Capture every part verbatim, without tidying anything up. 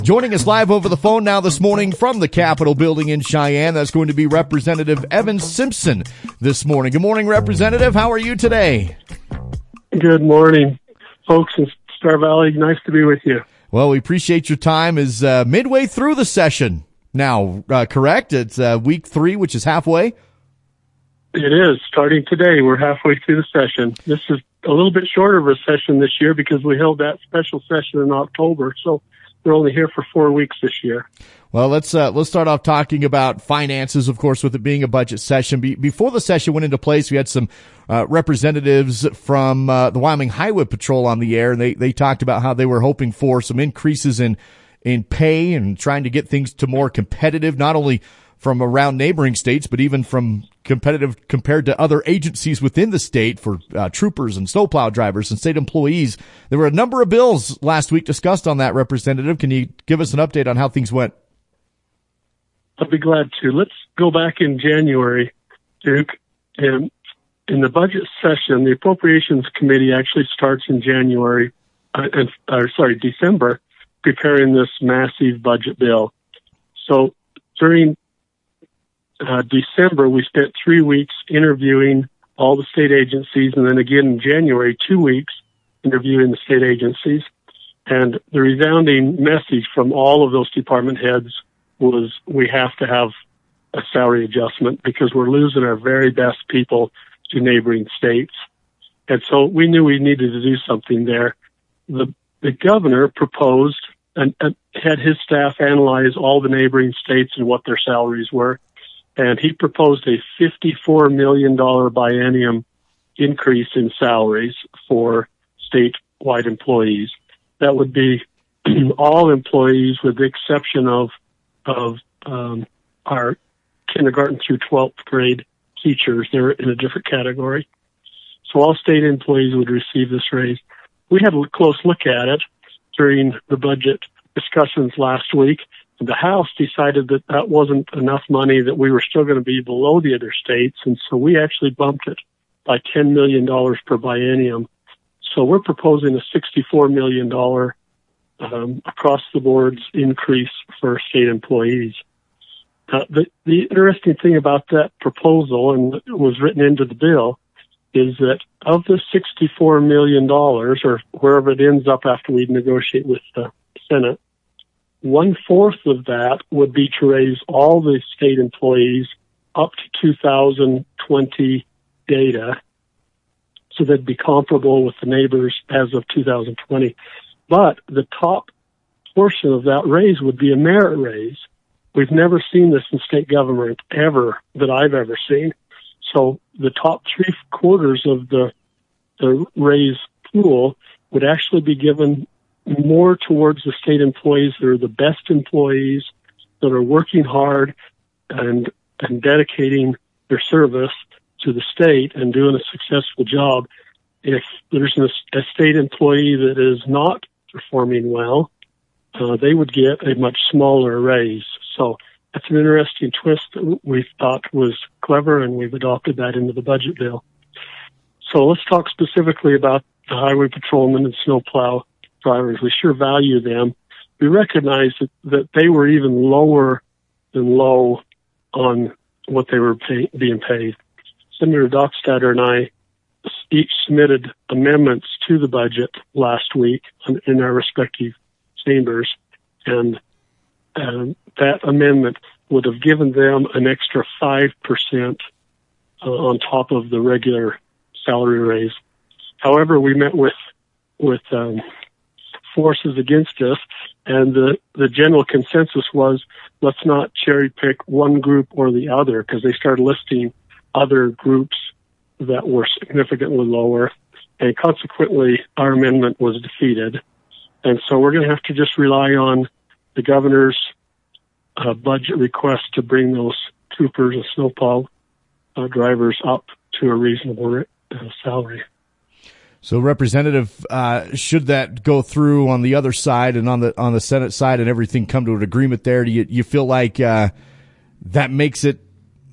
Joining us live over the phone now this morning from the Capitol building in Cheyenne, that's going to be Representative Evan Simpson this morning. Good morning, Representative. How are you today? Good morning, folks in Star Valley. Nice to be with you. Well, we appreciate your time. Is uh, midway through the session now, uh, correct? It's uh, week three, which is halfway? It is. Starting today, we're halfway through the session. This is a little bit shorter of a session this year because we held that special session in October, so we're only here for four weeks this year. Well, let's uh, let's start off talking about finances, of course, with it being a budget session. Be- before the session went into place, we had some uh, representatives from uh, the Wyoming Highway Patrol on the air, and they, they talked about how they were hoping for some increases in, in pay and trying to get things to more competitive, not only from around neighboring states, but even from competitive compared to other agencies within the state for uh, troopers and snowplow drivers and state employees. There were a number of bills last week discussed on that, Representative. Can you give us an update on how things went? I'd be glad to. Let's go back in January, Duke. And in the budget session, the Appropriations Committee actually starts in January, uh, and, or sorry, December, preparing this massive budget bill. So during Uh, December, we spent three weeks interviewing all the state agencies, and then again in January, two weeks interviewing the state agencies. And the resounding message from all of those department heads was we have to have a salary adjustment because we're losing our very best people to neighboring states. And so we knew we needed to do something there. The, the governor proposed and, and had his staff analyze all the neighboring states and what their salaries were. And he proposed a fifty-four million dollars biennium increase in salaries for statewide employees. That would be all employees with the exception of of um, our kindergarten through twelfth grade teachers. They're in a different category. So all state employees would receive this raise. We had a close look at it during the budget discussions last week. The House decided that that wasn't enough money, that we were still going to be below the other states, and so we actually bumped it by ten million dollars per biennium. So we're proposing a sixty-four million dollars um, across-the-board increase for state employees. Uh, the, the interesting thing about that proposal, and it was written into the bill, is that of the sixty-four million dollars, or wherever it ends up after we negotiate with the Senate, one-fourth of that would be to raise all the state employees up to two thousand twenty data, so they'd be comparable with the neighbors as of two thousand twenty. But the top portion of that raise would be a merit raise. We've never seen this in state government ever that I've ever seen. So the top three quarters of the, the raise pool would actually be given more towards the state employees that are the best employees, that are working hard and and dedicating their service to the state and doing a successful job. If there's a, a state employee that is not performing well, uh, they would get a much smaller raise. So that's an interesting twist that we thought was clever, and we've adopted that into the budget bill. So let's talk specifically about the highway patrolmen and snowplow drivers. We sure value them. We recognize that, that they were even lower than low on what they were pay, being paid. Senator Dockstader and I each submitted amendments to the budget last week in our respective chambers, and um, that amendment would have given them an extra five percent uh, on top of the regular salary raise. However, we met with with um, forces against us, and the, the general consensus was let's not cherry pick one group or the other, because they started listing other groups that were significantly lower, and consequently our amendment was defeated. And so we're going to have to just rely on the governor's uh, budget request to bring those troopers and snowplow uh, drivers up to a reasonable uh, salary. So, Representative, uh, should that go through on the other side and on the on the Senate side and everything come to an agreement there, do you, you feel like uh, that makes it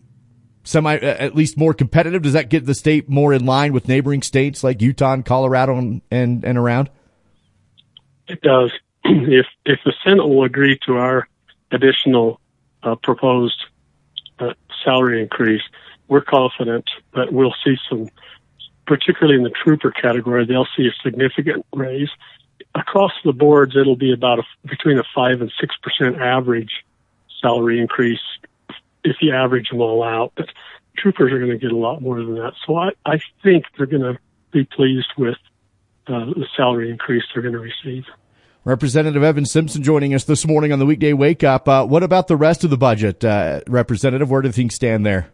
semi, uh, at least more competitive? Does that get the state more in line with neighboring states like Utah and Colorado and, and, and around? It does. if if the Senate will agree to our additional uh, proposed uh, salary increase, we're confident that we'll see some, particularly in the trooper category, they'll see a significant raise. Across the boards, it'll be about a, between a five and six percent average salary increase if you average them all out. But troopers are going to get a lot more than that. So I, I think they're going to be pleased with uh, the salary increase they're going to receive. Representative Evan Simpson joining us this morning on the Weekday Wake Up. Uh, what about the rest of the budget, uh, Representative? Where do things stand there?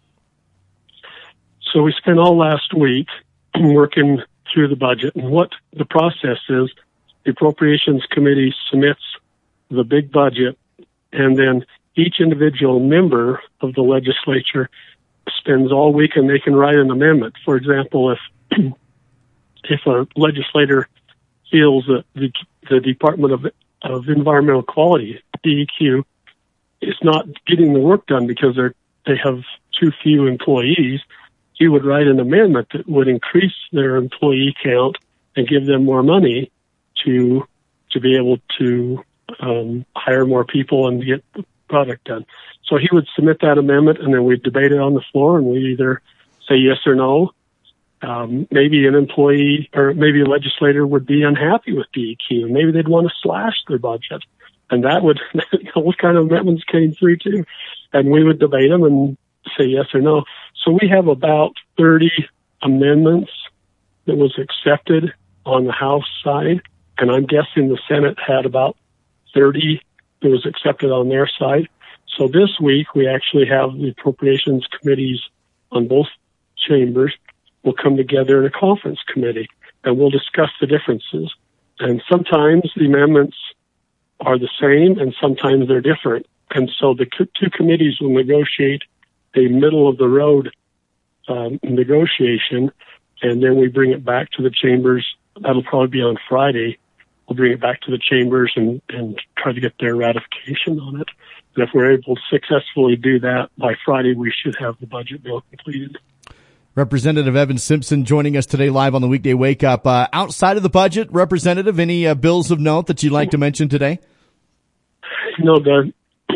So we spent all last week working through the budget, and what the process is, the Appropriations Committee submits the big budget, and then each individual member of the legislature spends all week and they can write an amendment. For example, if if a legislator feels that the, the Department of, of Environmental Quality, D E Q, is not getting the work done because they're, they have too few employees, he would write an amendment that would increase their employee count and give them more money to to be able to um, hire more people and get the product done. So he would submit that amendment, and then we'd debate it on the floor, and we'd either say yes or no. Um, maybe an employee or maybe a legislator would be unhappy with D E Q. Maybe they'd want to slash their budget, and that would those kind of amendments came through too, and we would debate them and say yes or no. So we have about thirty amendments that was accepted on the House side, and I'm guessing the Senate had about thirty that was accepted on their side. So this week we actually have the Appropriations Committees on both chambers will come together in a conference committee, and we'll discuss the differences. And sometimes the amendments are the same, and sometimes they're different. And so the two committees will negotiate a middle-of-the-road um, negotiation, and then we bring it back to the chambers. That'll probably be on Friday. We'll bring it back to the chambers and, and try to get their ratification on it. And if we're able to successfully do that by Friday, we should have the budget bill completed. Representative Evan Simpson joining us today live on the Weekday Wake Up. Uh, outside of the budget, Representative, any uh, bills of note that you'd like to mention today? You know, the,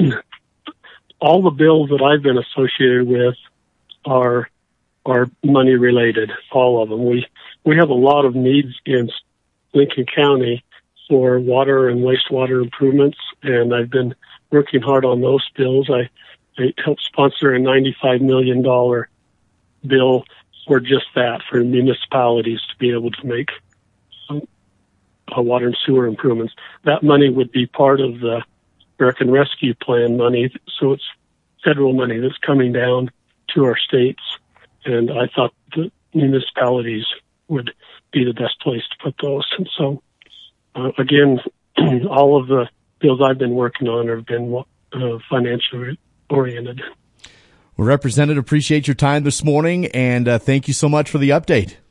all the bills that I've been associated with are are money related. All of them. We we have a lot of needs in Lincoln County for water and wastewater improvements, and I've been working hard on those bills. I, I helped sponsor a ninety-five million dollars bill for just that, for municipalities to be able to make um, uh, water and sewer improvements. That money would be part of the American Rescue Plan money, so it's federal money that's coming down to our states, and I thought the municipalities would be the best place to put those. And so, uh, again, all of the bills I've been working on have been uh, financially oriented. Well, Representative, appreciate your time this morning, and uh, thank you so much for the update.